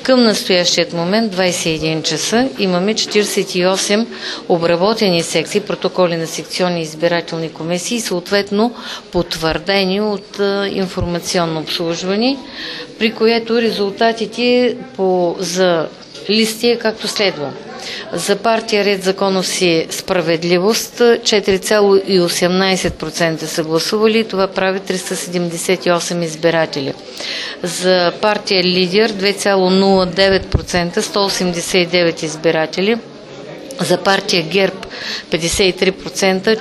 Към настоящият момент, 21 часа, имаме 48 обработени секции, протоколи на секционни избирателни комисии и съответно потвърдени от информационно обслужване, при което резултатите за листи е както следва. За партия Ред, законност и справедливост 4,18% са гласували, това прави 378 избиратели. За партия Лидер 2,09%, 189 избиратели. За партия ГЕРБ 53%,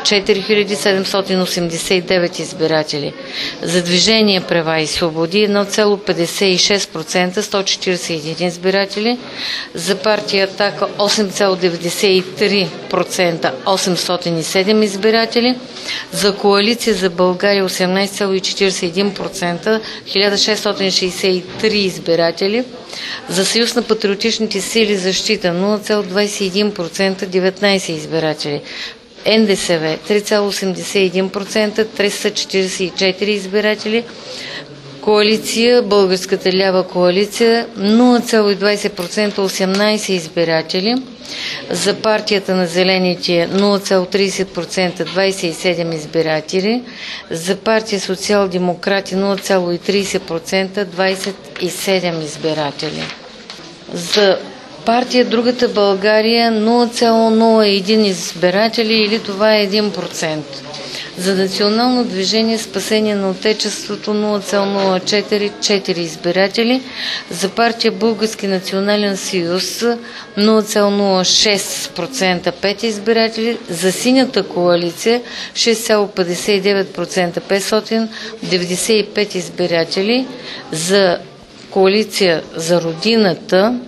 4789 избиратели. За Движение права и свободи 1,56%, 141 избиратели. За партия Атака 8,93%, 807 избиратели. За Коалиция за България 18,41%, 1663 избиратели. За Съюз на патриотичните сили защита 0,21%, 19 избиратели. НДСВ 3,81%, 344 избиратели. Коалиция, Българската лява коалиция 0,20%, 18 избиратели. За партията на зелените 0,30%, 27 избиратели. За партия социал-демократи 0,30%, 27 избиратели. За партия Другата България 0,01 избиратели, или това е 1%. За Национално движение Спасение на Отечеството 0,04 избиратели. За партия Български национален съюз 0,06%, 5 избиратели. За Синята коалиция 6,59%, 595 избиратели. За Коалиция за Родината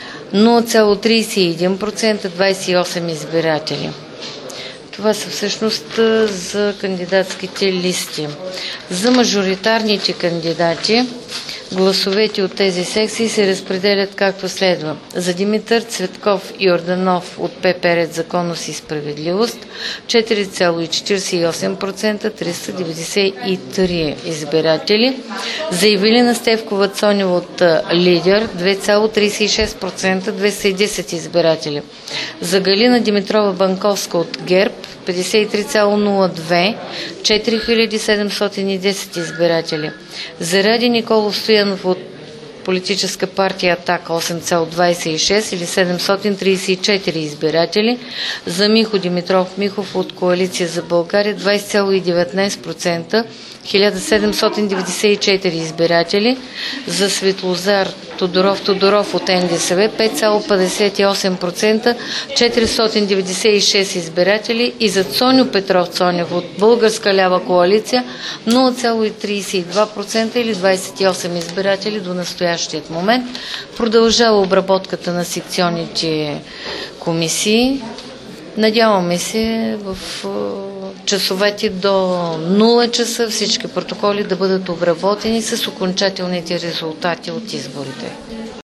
0,31%, 28 избиратели. Това са всъщност за кандидатските листи. За мажоритарните кандидати гласовете от тези секции се разпределят както следва. За Димитър Цветков Йорданов от ПП Ред, законност и справедливост 4,48%, 393 избиратели. За Ивелина Стевкова Цонева от Лидер 2,36%, 210 избиратели. За Галина Димитрова Банковска от ГЕРБ 53,02%, 4710 избиратели. За Ради Николов Стоянов от Политическа партия Атака 8,26 или 734 избиратели. За Михо Димитров Михов от Коалиция за България 20,19%, 1794 избиратели. За Светлозар Тодоров от НДСВ 5,58%, 496 избиратели. И за Цоню Петров Цонев от Българска лява коалиция 0,32% или 28 избиратели до настоящият момент. Продължава обработката на секционните комисии. Надяваме се в часовете до 0 часа всички протоколи да бъдат обработени с окончателните резултати от изборите.